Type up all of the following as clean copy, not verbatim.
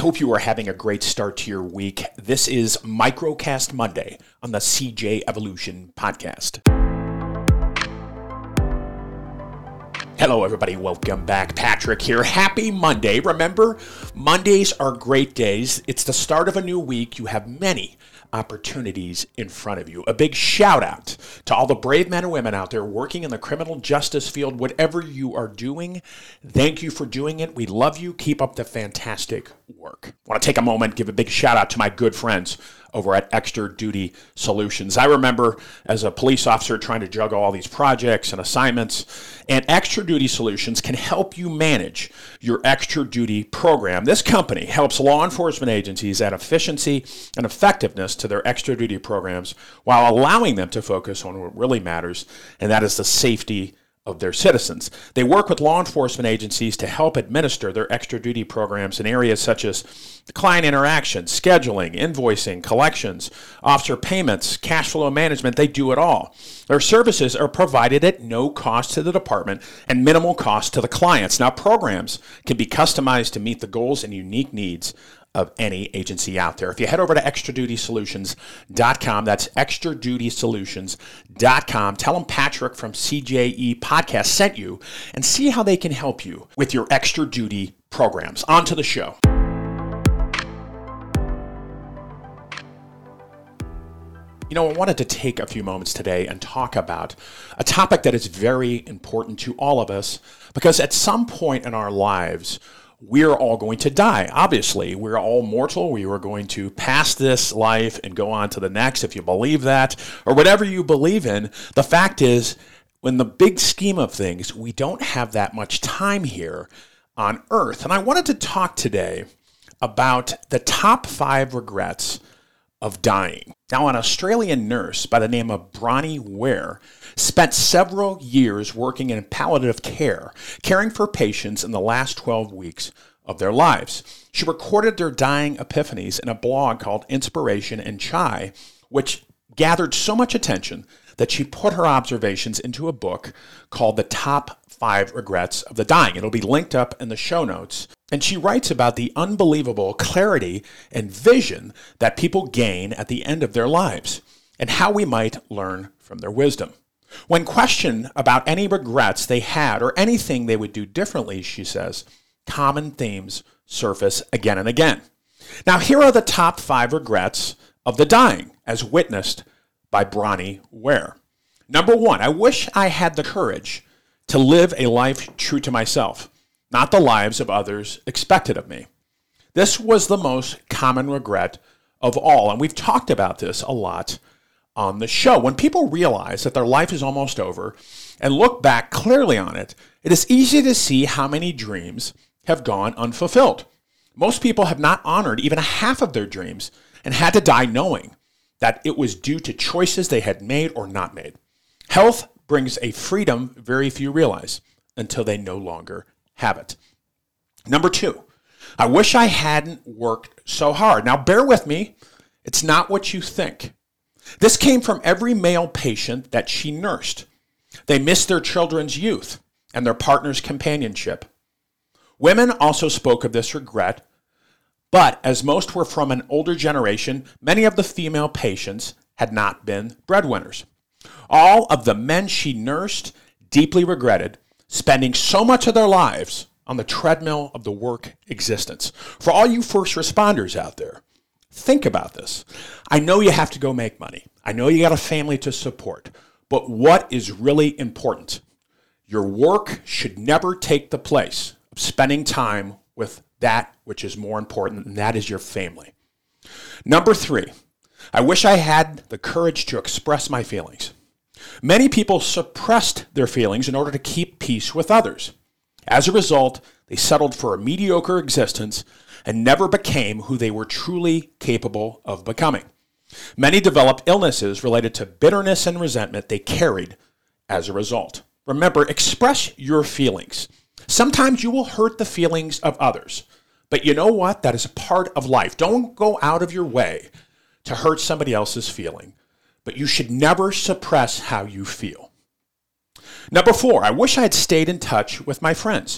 hope you are having a great start to your week. This is Microcast Monday on the CJ Evolution Podcast. Hello, everybody. Welcome back. Patrick here. Happy Monday. Remember, Mondays are great days. It's the start of a new week. You have many opportunities in front of you. A big shout out to all the brave men and women out there working in the criminal justice field. Whatever you are doing, thank you for doing it. We love you. Keep up the fantastic work. I want to take a moment, give a big shout out to my good friends over at Extra Duty Solutions. I remember as a police officer trying to juggle all these projects and assignments, and Extra Duty Solutions can help you manage your extra duty program. This company helps law enforcement agencies add efficiency and effectiveness to their extra duty programs while allowing them to focus on what really matters, and that is the safety of their citizens. They work with law enforcement agencies to help administer their extra duty programs in areas such as client interaction, scheduling, invoicing, collections, officer payments, cash flow management. They do it all. Their services are provided at no cost to the department and minimal cost to the clients. Now, programs can be customized to meet the goals and unique needs of any agency out there. If you head over to extradutysolutions.com, that's extradutysolutions.com, tell them Patrick from CJE Podcast sent you and see how they can help you with your extra duty programs. On to the show. You know, I wanted to take a few moments today and talk about a topic that is very important to all of us because at some point in our lives, we're all going to die. Obviously, we're all mortal. We are going to pass this life and go on to the next, if you believe that, or whatever you believe in. The fact is, in the big scheme of things, we don't have that much time here on Earth. And I wanted to talk today about the top 5 regrets of dying. Now, an Australian nurse by the name of Bronnie Ware spent several years working in palliative care, caring for patients in the last 12 weeks of their lives. She recorded their dying epiphanies in a blog called Inspiration and Chai, which gathered so much attention that she put her observations into a book called The Top 5 Regrets of the Dying. It'll be linked up in the show notes. And she writes about the unbelievable clarity and vision that people gain at the end of their lives and how we might learn from their wisdom. When questioned about any regrets they had or anything they would do differently, she says, common themes surface again and again. Now, here are the top 5 regrets of the dying, as witnessed by Bronnie Ware. Number 1, I wish I had the courage to live a life true to myself, not the lives of others expected of me. This was the most common regret of all, and we've talked about this a lot on the show. When people realize that their life is almost over and look back clearly on it, it is easy to see how many dreams have gone unfulfilled. Most people have not honored even a half of their dreams and had to die knowing that it was due to choices they had made or not made. Health brings a freedom very few realize until they no longer have it. Number 2, I wish I hadn't worked so hard. Now, bear with me. It's not what you think. This came from every male patient that she nursed. They missed their children's youth and their partner's companionship. Women also spoke of this regret, but as most were from an older generation, many of the female patients had not been breadwinners. All of the men she nursed deeply regretted spending so much of their lives on the treadmill of the work existence. For all you first responders out there, think about this. I know you have to go make money. I know you got a family to support. But what is really important? Your work should never take the place of spending time with that which is more important, and that is your family. Number 3, I wish I had the courage to express my feelings. Many people suppressed their feelings in order to keep peace with others. As a result, they settled for a mediocre existence and never became who they were truly capable of becoming. Many developed illnesses related to bitterness and resentment they carried as a result. Remember, express your feelings. Sometimes you will hurt the feelings of others, but you know what? That is a part of life. Don't go out of your way to hurt somebody else's feeling, but you should never suppress how you feel. Number 4, I wish I had stayed in touch with my friends.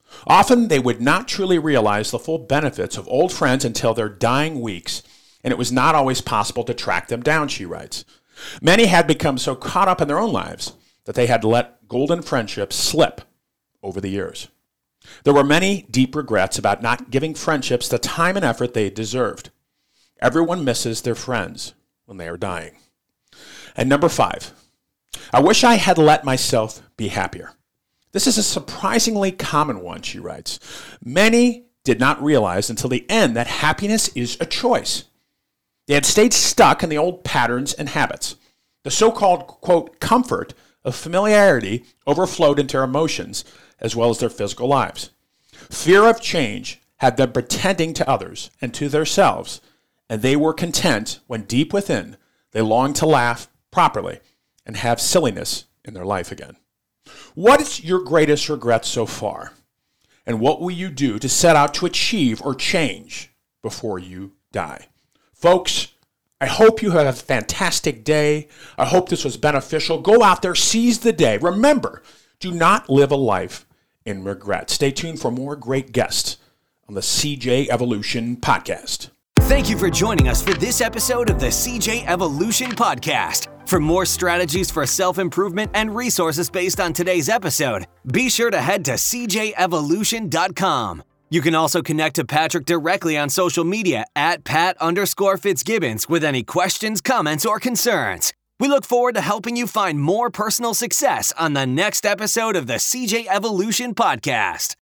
Often they would not truly realize the full benefits of old friends until their dying weeks, and it was not always possible to track them down, she writes. Many had become so caught up in their own lives that they had let golden friendships slip over the years. There were many deep regrets about not giving friendships the time and effort they deserved. Everyone misses their friends when they are dying. And number 5, I wish I had let myself be happier. This is a surprisingly common one, she writes. Many did not realize until the end that happiness is a choice. They had stayed stuck in the old patterns and habits. The so-called, quote, comfort of familiarity overflowed into their emotions as well as their physical lives. Fear of change had them pretending to others and to themselves, and they were content when deep within they longed to laugh properly and have silliness in their life again. What is your greatest regret so far? And what will you do to set out to achieve or change before you die? Folks, I hope you have a fantastic day. I hope this was beneficial. Go out there, seize the day. Remember, do not live a life in regret. Stay tuned for more great guests on the CJ Evolution Podcast. Thank you for joining us for this episode of the CJ Evolution Podcast. For more strategies for self-improvement and resources based on today's episode, be sure to head to cjevolution.com. You can also connect to Patrick directly on social media at Pat_Fitzgibbons with any questions, comments, or concerns. We look forward to helping you find more personal success on the next episode of the CJ Evolution Podcast.